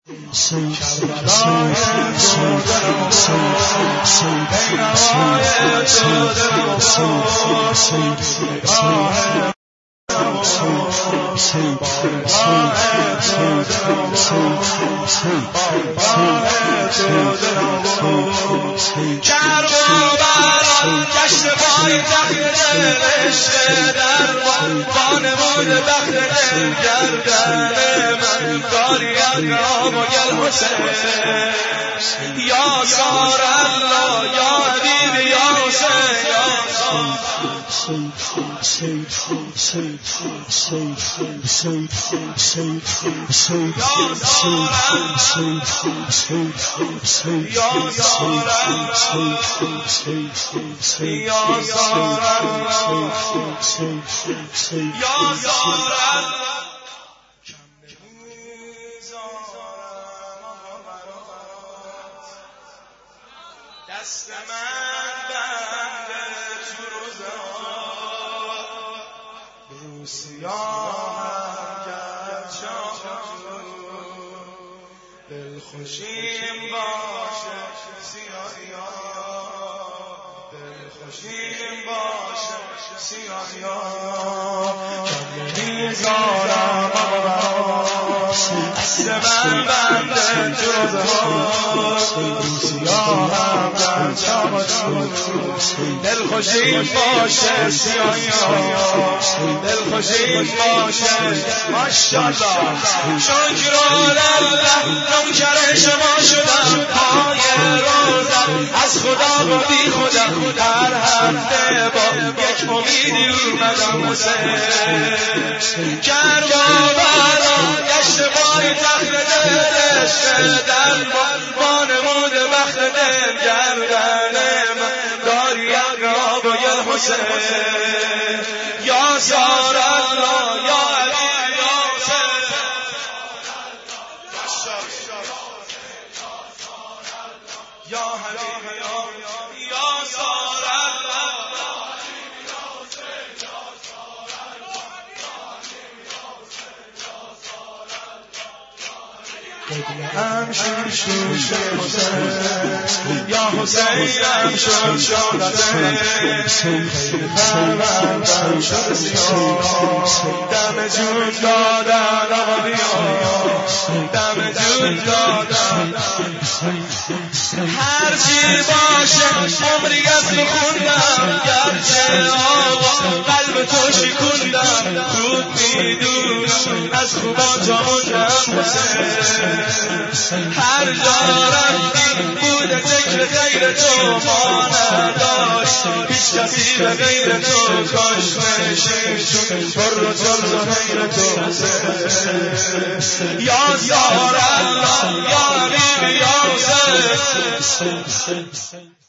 گشت پای تخت عشق در وانمون بخت دل گردن من کاری اقرام و گل حسین یا سار الله یا حبیب یا حسین دست من بنده تو روزا سیاه گرچه دلخوشیم باشه سیاه دلخوشیم باشه سیاه میذارم دست من بنده تو روزا سیاه دلخوشیم باشه سیاه دلخوشیم باشه ماشاءالله شکر الله نوکر شما شدم پای روزت از خدا و بی خودم هر هفته با یک امیدی اومدم حسین کربلا گشت پای تخت دلش در وانمود بخت دل گردن من داری اقراب و یا حسین یا سار الله یا علی یا حسین یا حبیب یا سار الله هم شوش حسین یا حسین هم شوش خیلی شد سیاه دم جود دادن آقا بیا دم جود دادن هر چی باشه عمری از تو خوندم گرچه آقا قلب تو شکوندم خوب میدونم از خوبات موندم حسین هر جا رفتی بود ذکر غیر تو ما نداشت هیچ کسی به غیر تو کاش نشین پر و چل و غیر تو حسین یا سار الله یا حبیب یا حسین